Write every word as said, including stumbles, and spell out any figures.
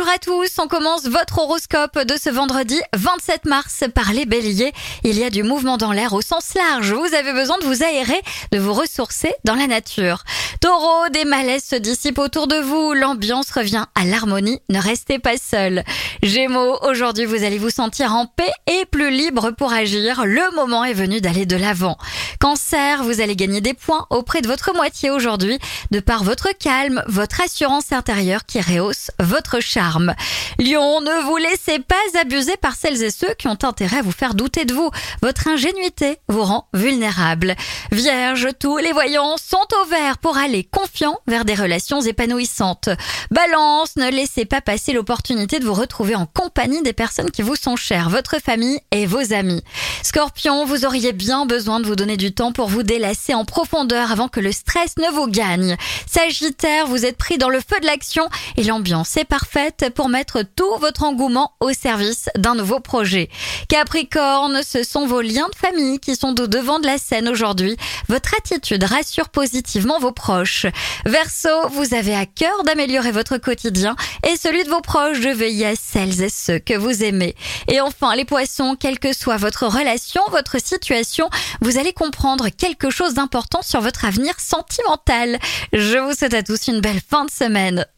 Bonjour à tous, on commence votre horoscope de ce vendredi vingt-sept mars par les béliers. Il y a du mouvement dans l'air au sens large, vous avez besoin de vous aérer, de vous ressourcer dans la nature. Taureau, des malaises se dissipent autour de vous, l'ambiance revient à l'harmonie, ne restez pas seul. Gémeaux, aujourd'hui vous allez vous sentir en paix et plus libre pour agir, le moment est venu d'aller de l'avant. Cancer, vous allez gagner des points auprès de votre moitié aujourd'hui, de par votre calme, votre assurance intérieure qui rehausse votre charme. Lion, ne vous laissez pas abuser par celles et ceux qui ont intérêt à vous faire douter de vous. Votre ingénuité vous rend vulnérable. Vierge, tous les voyants sont au vert pour aller confiants vers des relations épanouissantes. Balance, ne laissez pas passer l'opportunité de vous retrouver en compagnie des personnes qui vous sont chères, votre famille et vos amis. Scorpion, vous auriez bien besoin de vous donner du temps pour vous délasser en profondeur avant que le stress ne vous gagne. Sagittaire, vous êtes pris dans le feu de l'action et l'ambiance est parfaite pour mettre tout votre engouement au service d'un nouveau projet. Capricorne, ce sont vos liens de famille qui sont au devant de la scène aujourd'hui. Votre attitude rassure positivement vos proches. Verseau, vous avez à cœur d'améliorer votre quotidien et celui de vos proches, de veiller à celles et ceux que vous aimez. Et enfin, les poissons, quelle que soit votre relation, votre situation, vous allez comprendre quelque chose d'important sur votre avenir sentimental. Je vous souhaite à tous une belle fin de semaine.